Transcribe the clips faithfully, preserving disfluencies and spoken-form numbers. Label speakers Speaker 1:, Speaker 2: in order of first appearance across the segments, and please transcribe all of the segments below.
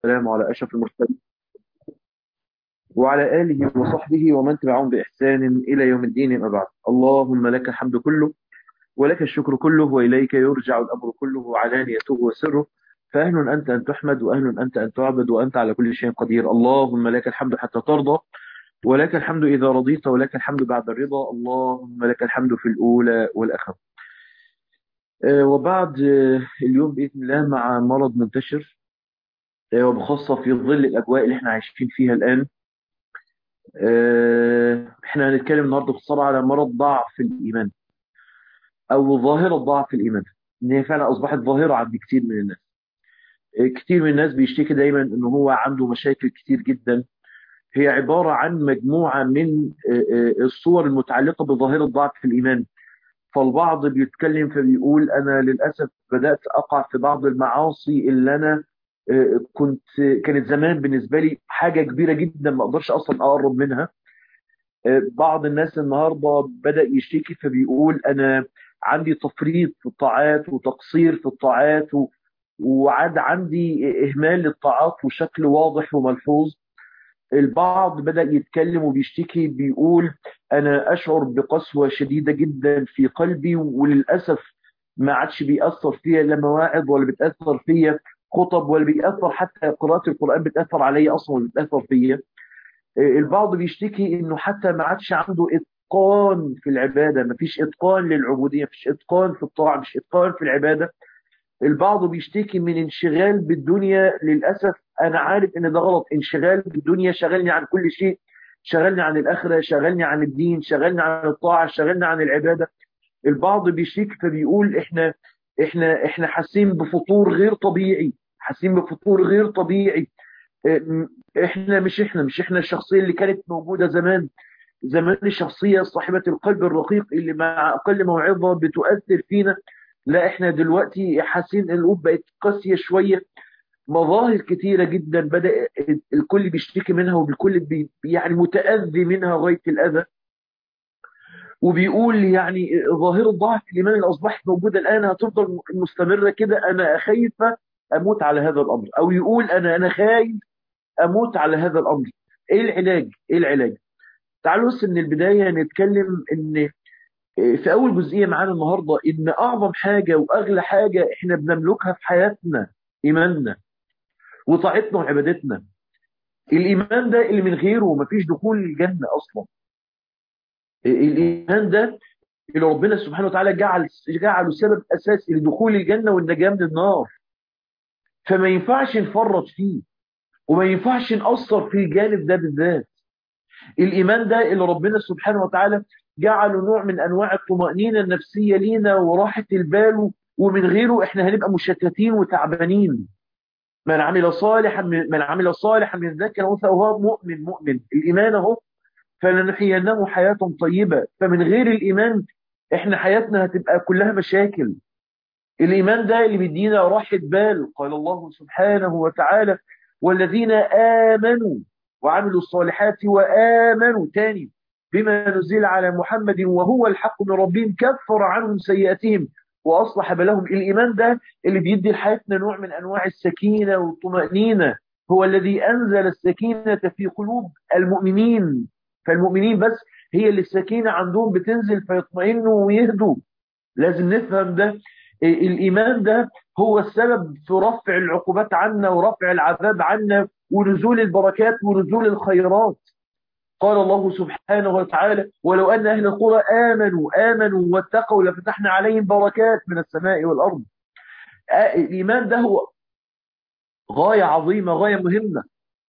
Speaker 1: والسلام على أشرف المرسلين وعلى آله وصحبه ومن تبعهم بإحسان إلى يوم الدين. أما بعد، اللهم لك الحمد كله ولك الشكر كله وإليك يرجع الأمر كله علانيته وسره. فأهل أنت أن تحمد وأهل أنت أن تعبد وأنت على كل شيء قدير. اللهم لك الحمد حتى ترضى ولك الحمد إذا رضيت ولك الحمد بعد الرضا. اللهم لك الحمد في الأولى والآخرة. آه، وبعد آه، اليوم بإذن الله مع مرض منتشر، آه، وبخاصة في ظل الأجواء اللي احنا عايشين فيها الآن. آه، احنا هنتكلم النهارده باختصار على مرض ضعف الايمان او ظاهره ضعف الايمان، ان هي فعلا اصبحت ظاهره عند كتير من الناس. آه، كتير من الناس بيشتكي دايما ان هو عنده مشاكل كتير جدا، هي عباره عن مجموعه من آه، آه، الصور المتعلقه بظاهره ضعف الايمان. فالبعض بيتكلم فبيقول انا للاسف بدات اقع في بعض المعاصي اللي انا آه، كنت كانت زمان بالنسبه لي حاجه كبيره جدا ما اقدرش اصلا اقرب منها. بعض الناس النهارده بدأ يشتكي فبيقول أنا عندي تفريط في الطاعات وتقصير في الطاعات و... وعاد عندي إهمال للطاعات بشكل واضح وملحوظ. البعض بدأ يتكلم وبيشتكي بيقول أنا أشعر بقسوة شديدة جدا في قلبي، وللأسف ما عادش بيأثر فيا لا مواعظ ولا بتأثر فيا خطب ولا بيأثر حتى قراءة القرآن بتأثر عليا أصلا ولا بتأثر فيا. البعض بيشتكي انه حتى ما عادش عنده اتقان في العباده، ما فيش اتقان للعبوديه، ما فيش اتقان في الطاعه، مش اتقان في العباده. البعض بيشتكي من انشغال بالدنيا. للاسف انا عارف ان ده غلط، انشغال بالدنيا شغلني عن كل شيء، شغلني عن الاخره، شغلني عن الدين، شغلني عن الطاعه، شغلني عن العباده. البعض بيشتكي فبيقول احنا احنا احنا حاسين بفطور غير طبيعي، حاسين بفطور غير طبيعي. اه، احنا مش احنا مش احنا الشخصيه اللي كانت موجوده زمان. زمان الشخصية صاحبة القلب الرقيق اللي مع أقل موعظة بتؤثر فينا. لا، احنا دلوقتي حاسين ان القلوب بقت قاسية شوية. مظاهر كتيرة جدا بدأ الكل بيشتكي منها والكل بي يعني متأذي منها غاية الأذى. وبيقول يعني ظاهرة ضعف الإيمان اللي أصبحت موجودة الآن هتفضل مستمرة كده، أنا خايفة أموت على هذا الأمر، أو يقول أنا أنا خايف أموت على هذا الأمر. إيه العلاج؟ إيه العلاج؟ تعالوا بس من البداية نتكلم إن في أول جزئية معانا النهاردة إن أعظم حاجة وأغلى حاجة إحنا بنملكها في حياتنا إيماننا وطاعتنا وعبادتنا. الإيمان ده اللي من غيره مفيش دخول الجنة أصلا. الإيمان ده اللي ربنا سبحانه وتعالى جعل جعله سبب أساسي لدخول الجنة والنجاة من النار. فما ينفعش نفرط فيه وما ينفعش نقصر في الجانب ده بالذات. الإيمان ده اللي ربنا سبحانه وتعالى جعله نوع من أنواع الطمأنينة النفسية لينا وراحة البال، ومن غيره إحنا هنبقى مشتتين وتعبانين. من عمل صالحا من, من عمل صالحا من ذكر أو أنثى وهو مؤمن مؤمن الإيمان أهو فلنحيينه حياة طيبة. فمن غير الإيمان إحنا حياتنا هتبقى كلها مشاكل. الإيمان ده اللي بيدينا راحة بال. قال الله سبحانه وتعالى والذين آمنوا وعملوا الصالحات وآمنوا تاني بما نزل على محمد وهو الحق من ربهم كفر عنهم سيئاتهم وأصلح بالهم. الإيمان ده اللي بيدي لحياتنا نوع من أنواع السكينة والطمأنينة. هو الذي أنزل السكينة في قلوب المؤمنين. فالمؤمنين بس هي اللي السكينة عندهم بتنزل فيطمئنوا ويهدوا. لازم نفهم ده. الإيمان ده هو السبب في رفع العقوبات عنا ورفع العذاب عنا ونزول البركات ونزول الخيرات. قال الله سبحانه وتعالى ولو أن أهل القرى آمنوا آمنوا واتقوا لفتحنا عليهم بركات من السماء والأرض. آه، الإيمان ده هو غاية عظيمة، غاية مهمة.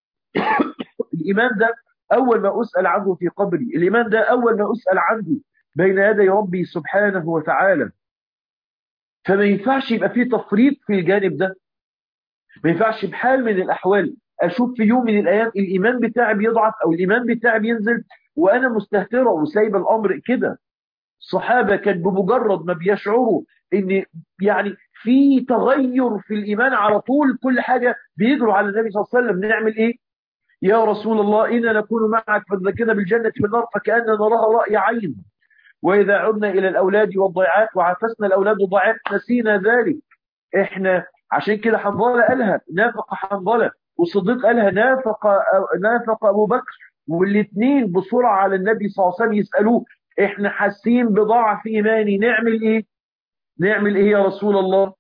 Speaker 1: الإيمان ده أول ما أسأل عنه في قبري، الإيمان ده أول ما أسأل عنه بين يدي ربي سبحانه وتعالى. فما ينفعش يبقى فيه تفريط في الجانب ده. ما ينفعش بحال من الأحوال أشوف في يوم من الأيام الإيمان بتاعي بيضعف أو الإيمان بتاعي بينزل وأنا مستهترة وسايب الأمر كده. الصحابة كان بمجرد ما بيشعروا إن يعني في تغير في الإيمان على طول كل حاجة بيجروا على النبي صلى الله عليه وسلم. نعمل إيه؟ يا رسول الله إنا نكون معك فذكرنا بالجنة في النار فكأننا نراها رأي عين، وإذا عدنا إلى الأولاد والضيعات وعفسنا الأولاد والضيعات نسينا ذلك. إحنا عشان كده حنظلة قالها نافق حنظلة والصديق قالها نافق نافق أبو بكر. والاثنين بسرعة على النبي صلى الله عليه وسلم يسألوه احنا حاسين بضعف إيماني، نعمل ايه؟ نعمل ايه يا رسول الله؟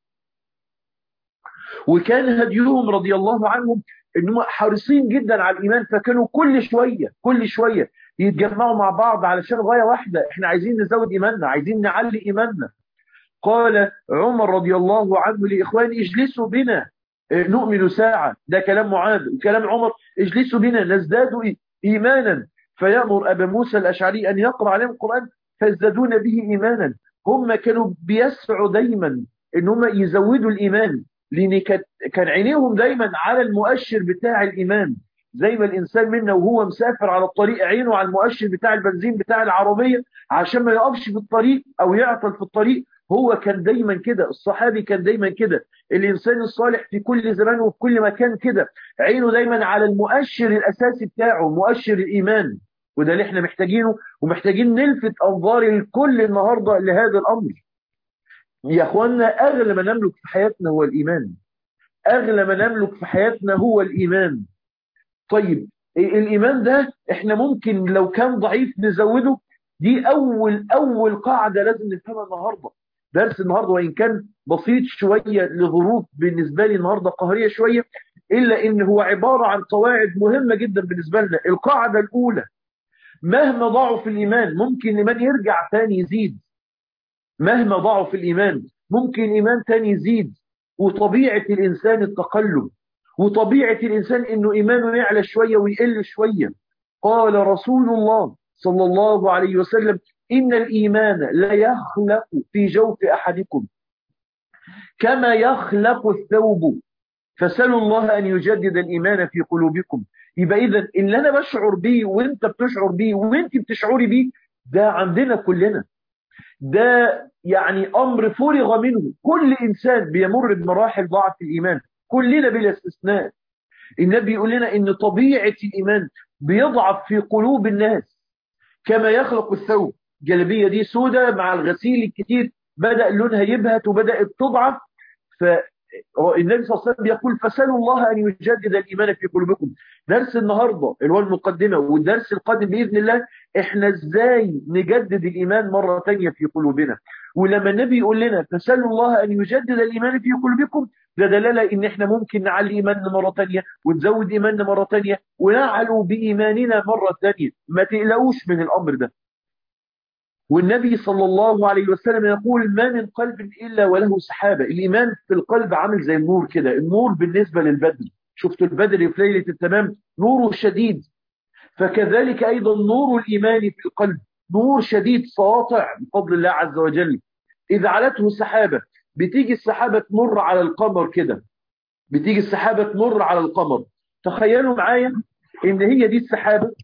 Speaker 1: وكان هديهم رضي الله عنهم انهم حريصين جدا على الايمان، فكانوا كل شويه كل شويه يتجمعوا مع بعض علشان غايه واحده، احنا عايزين نزود ايماننا، عايزين نعلي ايماننا. قال عمر رضي الله عنه لاخواني اجلسوا بنا نؤمن ساعه، ده كلام معاذ وكلام عمر، اجلسوا بنا نزداد ايمانا. فيأمر ابا موسى الاشعري ان يقرأ عليهم القرآن فيزدادون به ايمانا. هم كانوا بيسعوا دايما ان هم يزودوا الايمان، لان كان عينيهم دايما على المؤشر بتاع الايمان. زي ما الانسان منا وهو مسافر على الطريق عينه على المؤشر بتاع البنزين بتاع العربيه عشان ما يقفش في الطريق او يعطل في الطريق، هو كان دايما كده، الصحابي كان دايما كده، الانسان الصالح في كل زمان وفي كل مكان كده، عينه دايما على المؤشر الاساسي بتاعه، مؤشر الايمان. وده اللي احنا محتاجينه، ومحتاجين نلفت انظار الكل النهارده لهذا الامر. يا اخوانا اغلى ما نملك في حياتنا هو الايمان، اغلى ما نملك في حياتنا هو الايمان. طيب الايمان ده احنا ممكن لو كان ضعيف نزوده، دي اول اول قاعده لازم نفهمها النهارده. درس النهارده وان كان بسيط شويه لظروف بالنسبه لي النهارده قهريه شويه، الا ان هو عباره عن قواعد مهمه جدا بالنسبه لنا. القاعده الاولى، مهما ضعف الايمان ممكن الايمان يرجع تاني يزيد. مهما ضعف الإيمان ممكن إيمان تاني يزيد. وطبيعة الإنسان التقلب، وطبيعة الإنسان إنه إيمانه يعلى شوية ويقل شوية. قال رسول الله صلى الله عليه وسلم إن الإيمان لا يخلق في جوف أحدكم كما يخلق الثوب فسألوا الله أن يجدد الإيمان في قلوبكم. يبقى إذن اللي أنا بشعر بيه وإنت بتشعر بيه وإنت بتشعري بيه ده عندنا كلنا، ده يعني أمر فرغ منه. كل إنسان بيمر بمراحل ضعف الإيمان، كلنا بلا استثناء. النبي يقول لنا إن طبيعة الإيمان بيضعف في قلوب الناس كما يخلق الثوب. جلبية دي سودة مع الغسيل الكتير بدأ لونها يبهت وبدأت تضعف. فالنبي صلى الله عليه وسلم يقول فسألوا الله أن يجدد الإيمان في قلوبكم. درس النهاردة اللي هو المقدمة والدرس القادم بإذن الله إحنا إزاي نجدد الإيمان مرة تانية في قلوبنا. ولما النبي يقول لنا فسألوا الله أن يجدد الإيمان في قلوبكم، ده دلالة إن إحنا ممكن نعلي إيماننا مرة تانية ونزود إيماننا مرة تانية ونعلو بإيماننا مرة تانية. ما تقلقوش من الأمر ده. والنبي صلى الله عليه وسلم يقول ما من قلب إلا وله سحابة. الإيمان في القلب عامل زي النور كده. النور بالنسبة للبدر، شفتوا البدر في ليلة التمام نوره شديد، فكذلك أيضا نور الإيمان في القلب نور شديد ساطع بفضل الله عز وجل. إذا علته سحابة، بتيجي السحابة تمر على القمر كده، بتيجي السحابة تمر على القمر. تخيلوا معايا إن هي دي السحابة،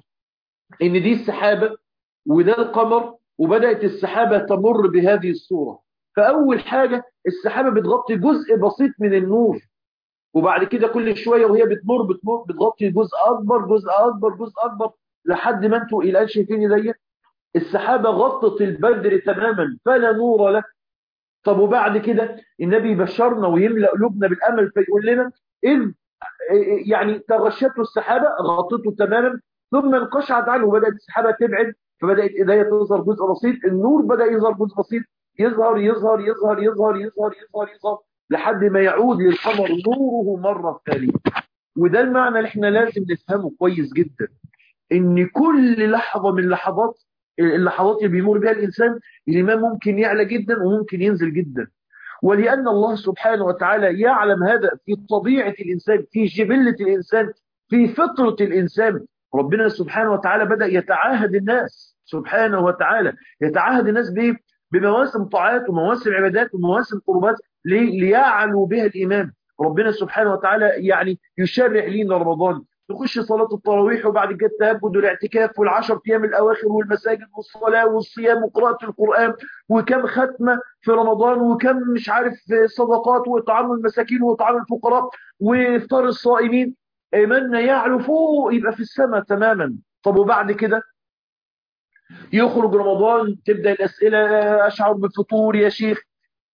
Speaker 1: إن دي السحابة وده القمر، وبدأت السحابة تمر بهذه الصورة. فأول حاجة السحابة بتغطي جزء بسيط من النور، وبعد كده كل شوية وهي بتمر بتمر بتغطي جزء أكبر جزء أكبر جزء أكبر لحد ما انتوا الآن شايفين دي السحابة غطت البدر تماما فلا نور له. طب وبعد كده النبي يبشرنا ويملأ قلوبنا بالأمل فيقول لنا إذ يعني تغشته السحابة غطته تماما ثم انقشعت عنه وبدأت السحابة تبعد، فبدأت إيديا تظهر جزء بسيط، النور بدأ يظهر جزء بسيط، يظهر يظهر يظهر يظهر يظهر يظهر يظهر لحد ما يعود للقمر نوره مرة ثانية. وده المعنى اللي احنا لازم نفهمه كويس جدا، ان كل لحظة من لحظات اللحظات اللي بيمر بها الإنسان الإيمان ممكن يعلى جدا وممكن ينزل جدا. ولأن الله سبحانه وتعالى يعلم هذا في طبيعة الإنسان، في جبلة الإنسان، في فطرة الإنسان، ربنا سبحانه وتعالى بدأ يتعاهد الناس سبحانه وتعالى، يتعاهد الناس بإيه؟ بمواسم طاعات ومواسم عبادات ومواسم قربات ليعلوا بها الإيمان. ربنا سبحانه وتعالى يعني يشرع لنا رمضان، نخش صلاة التراويح وبعد كده التهجد والاعتكاف والعشر أيام الأواخر والمساجد والصلاة والصيام وقراءة القرآن وكم ختمة في رمضان وكم مش عارف صدقات وإطعام المساكين وإطعام الفقراء وإفطار الصائمين. إيماننا يعلو فوق يبقى في السماء تماما. طب وبعد كده يخرج رمضان تبدأ الأسئلة أشعر بالفطور يا شيخ،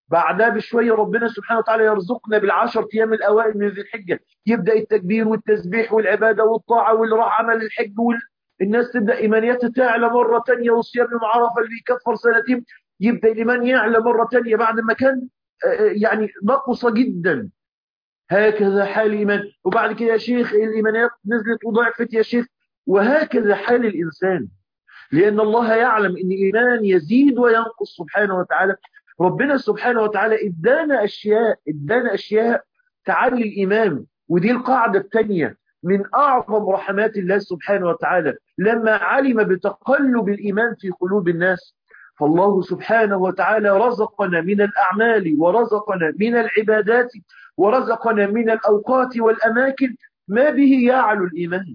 Speaker 1: بعدها بشوية ربنا سبحانه وتعالى يرزقنا بالعشر أيام الأوائل من ذي الحجة، يبدأ التكبير والتسبيح والعبادة والطاعة واللي راح عمل الحج، والناس تبدأ إيمانياتها تعلى مرة تانية، وصيام يوم عرفة اللي بيكفر سنتين يبدأ الإيمان يعلى مرة تانية بعد ما كان يعني نقص جدا. هكذا حال الإيمان. وبعد كده يا شيخ الإيمانيات نزلت وضعفت يا شيخ، وهكذا حال الإنسان، لأن الله يعلم أن الإيمان يزيد وينقص سبحانه وتعالى. ربنا سبحانه وتعالى ادانا أشياء ادانا أشياء تعلي الإيمان، ودي القاعدة الثانية من أعظم رحمات الله سبحانه وتعالى لما علم بتقلب الإيمان في قلوب الناس. فالله سبحانه وتعالى رزقنا من الأعمال ورزقنا من العبادات ورزقنا من الأوقات والأماكن ما به يعلو الإيمان.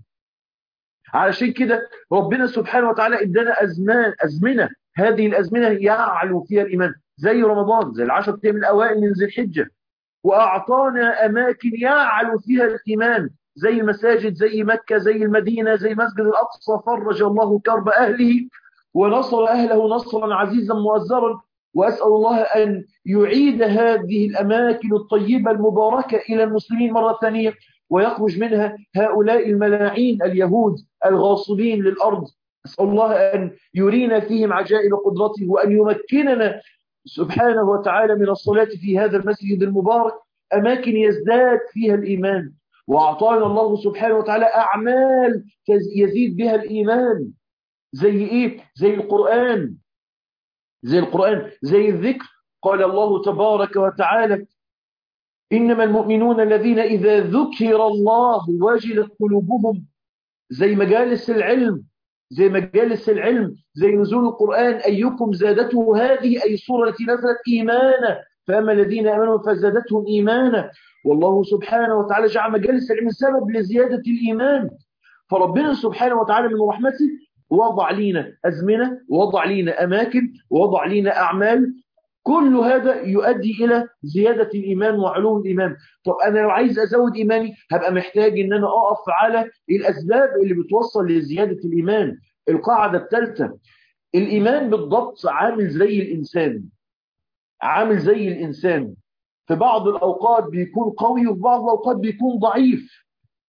Speaker 1: علشان كده ربنا سبحانه وتعالى ادانا أزمان أزمنة، هذه الأزمنة يعلو فيها الإيمان، زي رمضان، زي العشر أيام الأوائل من ذي الحجة. وأعطانا أماكن يعلو فيها الإيمان، زي المساجد، زي مكة، زي المدينة، زي مسجد الأقصى، فرج الله كرب أهله ونصر أهله نصرا عزيزا مؤزرا. وأسأل الله أن يعيد هذه الأماكن الطيبة المباركة إلى المسلمين مرة ثانية، ويخرج منها هؤلاء الملاعين اليهود الغاصبين للأرض. أسأل الله أن يرينا فيهم عجائب قدرته، وأن يمكننا سبحانه وتعالى من الصلاة في هذا المسجد المبارك، أماكن يزداد فيها الإيمان. وأعطانا الله سبحانه وتعالى أعمال يزيد بها الإيمان، زي إيه؟ زي القرآن، زي القرآن زي الذكر. قال الله تبارك وتعالى: إنما المؤمنون الذين إذا ذكر الله وجلت قلوبهم. زي مجالس العلم، زي مجالس العلم زي نزول القرآن: أيكم زادته هذه، أي السورة التي نزلت، إيمانا، فأما الذين آمنوا فزادتهم إيمانا. والله سبحانه وتعالى جعل مجالس العلم سبب لزيادة الإيمان. فربنا سبحانه وتعالى من رحمته وضع لنا أزمنة، وضع لنا أماكن، وضع لنا أعمال، كل هذا يؤدي إلى زيادة الإيمان وعلو الإيمان. طب أنا لو عايز أزود إيماني هبقى محتاج إن أنا أقف على الأسباب اللي بتوصل لزيادة الإيمان. القاعدة الثالثة: الإيمان بالضبط عامل زي الإنسان، عامل زي الإنسان في بعض الأوقات بيكون قوي وفي بعض الأوقات بيكون ضعيف.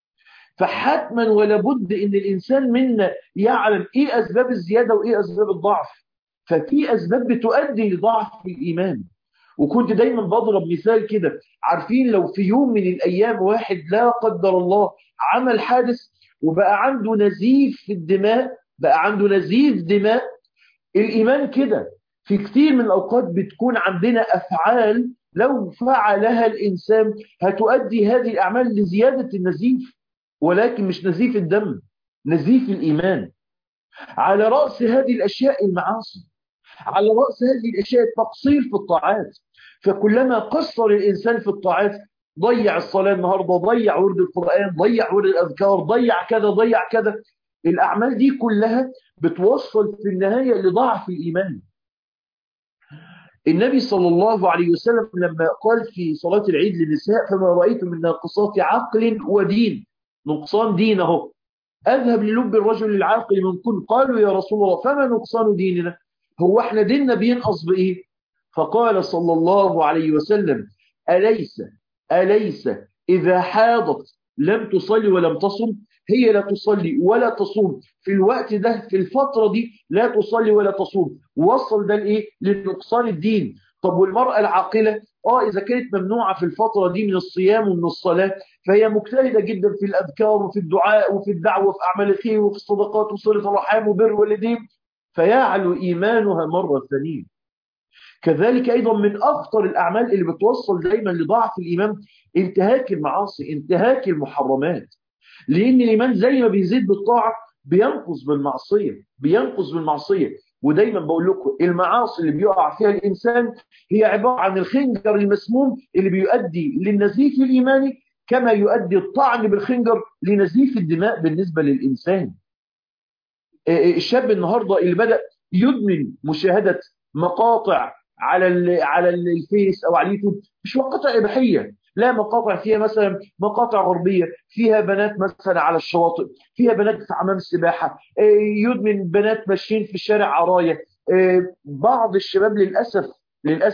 Speaker 1: فحتما ولا بد ان الانسان منا يعلم ايه اسباب الزياده وايه اسباب الضعف. ففي اسباب بتؤدي لضعف الايمان. وكنت دايما بضرب مثال كده: عارفين لو في يوم من الايام واحد لا قدر الله عمل حادث وبقى عنده نزيف في الدماء، بقى عنده نزيف دماء، الايمان كده في كتير من الاوقات بتكون عندنا افعال لو فعلها الانسان هتؤدي هذه الاعمال لزياده النزيف، ولكن مش نزيف الدم، نزيف الإيمان. على رأس هذه الأشياء المعاصي، على رأس هذه الأشياء التقصير في الطاعات. فكلما قصر الإنسان في الطاعات، ضيع الصلاة النهاردة، ضيع ورد القرآن، ضيع ورد الأذكار، ضيع كذا ضيع كذا، الأعمال دي كلها بتوصل في النهاية لضعف الإيمان. النبي صلى الله عليه وسلم لما قال في صلاة العيد للنساء: فما رأيت من ناقصات عقل ودين، نقصان دينه، أذهب للب الرجل العاقل من كل. قالوا: يا رسول الله فما نقصان ديننا؟ هو احنا ديننا بينقص بإيه؟ فقال صلى الله عليه وسلم: أليس أليس إذا حاضت لم تصلي ولم تصم؟ هي لا تصلي ولا تصوم في الوقت ده، في الفترة دي لا تصلي ولا تصوم. وصل ده لإيه؟ لنقصان الدين. طب والمرأة العاقلة اه إذا كانت ممنوعة في الفترة دي من الصيام ومن الصلاة، فهي مجتهدة جدا في الأذكار وفي الدعاء وفي الدعوة وفي أعمال الخير وفي الصدقات وصلة الرحام وبر والدين، فيعلو إيمانها مرة ثانية. كذلك أيضا من أخطر الأعمال اللي بتوصل دايما لضعف الإيمان انتهاك المعاصي، انتهاك المحرمات. لأن الإيمان زي ما بيزيد بالطاعة بينقص بالمعصية، بينقص بالمعصية. ودايما بقول لكم المعاصي اللي بيقع فيها الإنسان هي عبارة عن الخنجر المسموم اللي بيؤدي للنزيف الإيماني، كما يؤدي الطعن بالخنجر لنزيف الدماء بالنسبة للإنسان. الشاب النهاردة اللي بدأ يدمن مشاهدة مقاطع على على الفيس أو على اليوتيوب، مش مقاطع إباحية، لا، مقاطع فيها مثلا مقاطع غربية، فيها بنات مثلا على الشواطئ، فيها بنات في حمام السباحة، يدمن بنات ماشيين في الشارع عراية. بعض الشباب للأسف للأسف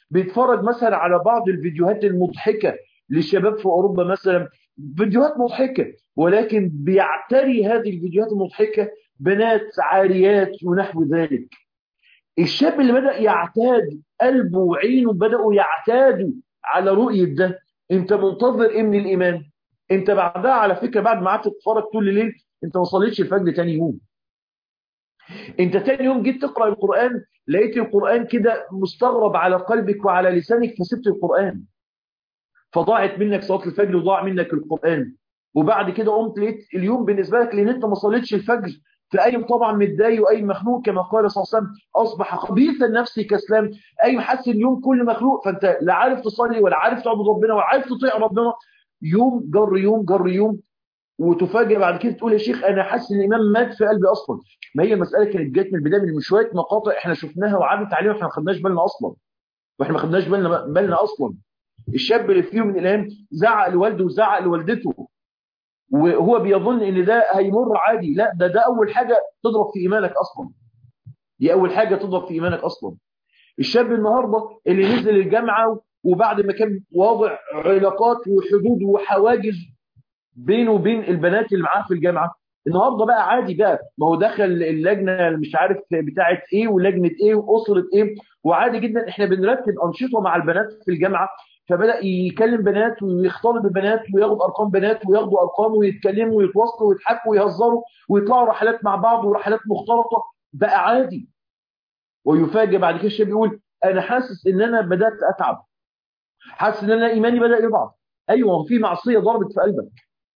Speaker 1: بيتفرج مثلا على بعض الفيديوهات المضحكة للشباب في أوروبا مثلا، فيديوهات مضحكة، ولكن بيعتري هذه الفيديوهات المضحكة بنات عاريات ونحو ذلك. الشاب اللي بدأ يعتاد، قلبه وعينه بدأوا يعتادوا على رؤية ده، انت منتظر ايه من الإيمان؟ انت بعدها على فكرة بعد ما قعدت تتفرج طول الليل انت ما صليتش الفجر تاني يوم. انت تاني يوم جيت تقرأ القرآن لقيت القرآن كده مستغرب على قلبك وعلى لسانك فسبت القرآن، فضاعت منك صلاة الفجر وضاع منك القرآن. وبعد كده قمت لقيت اليوم بالنسبة لك لان انت ما صليتش الفجر، فقايم طبعا متضايق وقايم مخنوق كما قال صلى الله عليه وسلم اصبح خبيث النفس كسلان، قايم حاسس اليوم كله مخلوق، فانت لا عارف تصلي ولا عارف تعبد ربنا ولا عارف تطيع ربنا. يوم جر يوم جر يوم، وتفاجئ بعد كده تقول يا شيخ انا حاسس ان الايمان مات في قلبي اصلا. ما هي المساله كانت جت من البدايه من شويه مقاطع احنا شفناها وعدت علينا واحنا ما خدناش بالنا اصلا، واحنا ما خدناش بالنا بالنا اصلا. الشاب اللي في يوم من الايام زعق لوالده وزعق لوالدته وهو بيظن ان ده هيمر عادي، لا ده ده اول حاجه تضرب في ايمانك اصلا، دي اول حاجه تضرب في ايمانك اصلا. الشاب النهارده اللي نزل الجامعه وبعد ما كان واضع علاقات وحدود وحواجز بينه وبين البنات اللي معاه في الجامعه، النهارده بقى عادي بقى، ما هو دخل اللجنه مش عارف بتاعه ايه ولجنه ايه واسره ايه، وعادي جدا احنا بنرتب انشطه مع البنات في الجامعه، فبدا يكلم بنات ويختلط ببنات وياخد ارقام بنات وياخدوا ارقام ويتكلموا ويتواصلوا ويضحكوا ويهزروا ويطلعوا رحلات مع بعض ورحلات مختلطه، بقى عادي. ويفاجئ بعد كده الشاب يقول انا حاسس ان انا بدات اتعب، حاسس ان انا ايماني بدا يضعف. ايوه في معصيه ضربت في قلبك.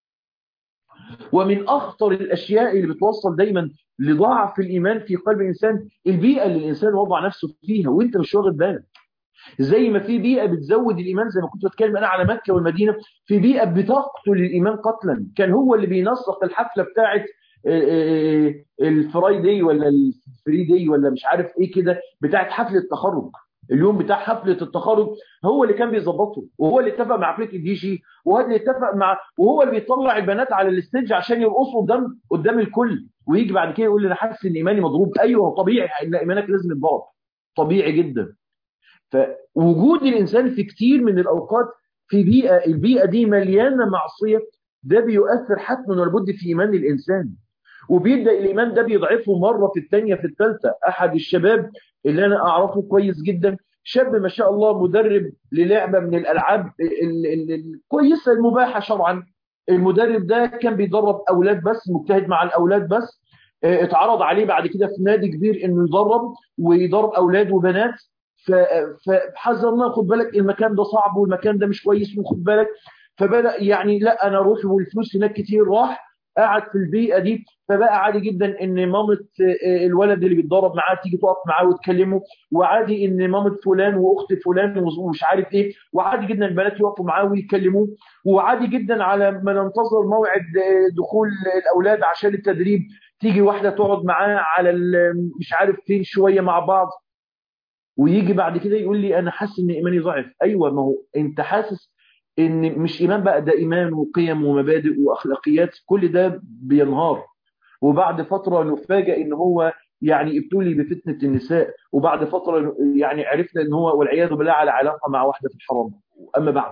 Speaker 1: ومن أخطر الأشياء اللي بتوصل دايما لضعف الإيمان في قلب الإنسان البيئة اللي الإنسان وضع نفسه فيها وإنت مش واخد بالك. زي ما في بيئة بتزود الإيمان، زي ما كنت بتكلم أنا على مكة والمدينة، في بيئة بتقتل الإيمان قتلا. كان هو اللي بينسق الحفلة بتاعت الفرايدي ولا الفريدي ولا مش عارف ايه كده بتاعت حفلة التخرج، اليوم بتاع حفلة التخرج هو اللي كان بيظبطه، وهو اللي اتفق مع فريق الدي جي، وهو اللي اتفق مع، وهو اللي بيطلع البنات على الستيج عشان يرقصوا قدام قدام الكل، ويجي بعد كده يقول لي انا حاسس ان ايماني مضروب. ايوه طبيعي ان ايمانك لازم يتضرب، طبيعي جدا. فوجود الانسان في كتير من الاوقات في بيئه، البيئه دي مليانه معصيه، ده بيؤثر حتما ولابد في ايمان الانسان، وبيبدا الايمان ده بيضعفه مره في الثانيه في الثالثه. احد الشباب اللي انا اعرفه كويس جدا، شاب ما شاء الله مدرب للعبه من الالعاب الكويسه المباحه شرعا، المدرب ده كان بيدرب اولاد بس، مجتهد مع الاولاد بس، اتعرض عليه بعد كده في نادي كبير انه يدرب ويدرب اولاد وبنات، فحذرنا خد بالك المكان ده صعب والمكان ده مش كويس وخد بالك، فبدأ يعني لا انا اروح والفلوس هناك كتير، راح قاعد في البيئه دي، فبقى عادي جدا ان مامه الولد اللي بيتدرب معاه تيجي تقف معاه وتكلمه، وعادي ان مامه فلان واخت فلان ومش عارف ايه، وعادي جدا البنات يقفوا معاه ويكلموه، وعادي جدا على ما ننتظر موعد دخول الاولاد عشان التدريب تيجي واحده تقعد معاه على مش عارف فين شويه مع بعض، ويجي بعد كده يقول لي انا حاسس ان ايماني ضعف. ايوه ما هو انت حاسس ان مش ايمان بقى، ده ايمان وقيم ومبادئ واخلاقيات، كل ده بينهار. وبعد فتره نفاجئ ان هو يعني ابتلي بفتنه النساء، وبعد فتره يعني عرفنا ان هو والعياذ بالله على علاقه مع واحده في الحرام. اما بعد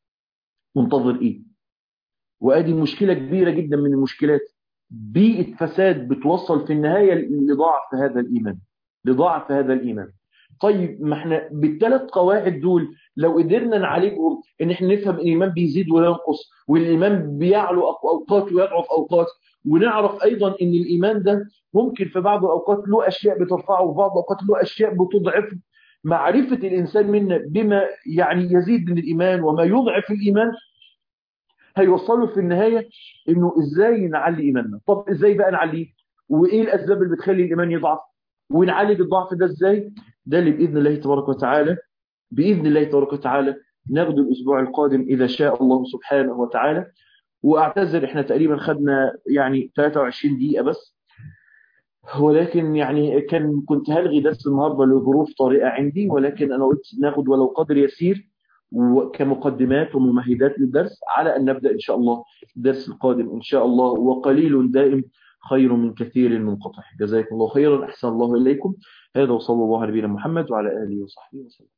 Speaker 1: منتظر ايه؟ وادي مشكله كبيره جدا من المشكلات، بيئه فساد بتوصل في النهايه لضعف هذا الايمان، لضعف هذا الايمان. طيب ما احنا بالثلاث قواعد دول لو قدرنا نعالجهم، ان احنا نفهم الايمان بيزيد وينقص، والايمان بيعلو اوقات ويضعف اوقات، ونعرف ايضا ان الايمان ده ممكن في بعض الاوقات له اشياء بترفعه وفي بعض الاوقات له اشياء بتضعفه. معرفه الانسان منا بما يعني يزيد من الايمان وما يضعف الايمان هيوصله في النهايه انه ازاي نعلي ايماننا. طب ازاي بقى نعليه؟ وايه الاسباب اللي بتخلي الايمان يضعف؟ ونعالج الضعف ده ازاي؟ ده اللي باذن الله تبارك وتعالى، باذن الله تبارك وتعالى ناخده الاسبوع القادم اذا شاء الله سبحانه وتعالى. واعتذر احنا تقريبا خدنا يعني ثلاثة وعشرين دقيقه بس، ولكن يعني كان كنت هلغي درس النهارده لظروف طارئه عندي، ولكن انا قلت ناخد ولو قدر يسير كمقدمات وممهدات للدرس على ان نبدا ان شاء الله الدرس القادم ان شاء الله. وقليل دائم خير من كثير منقطع. جزاكم الله خيرا، احسن الله اليكم. هذا وصلى الله على نبينا محمد وعلى اله وصحبه وسلم.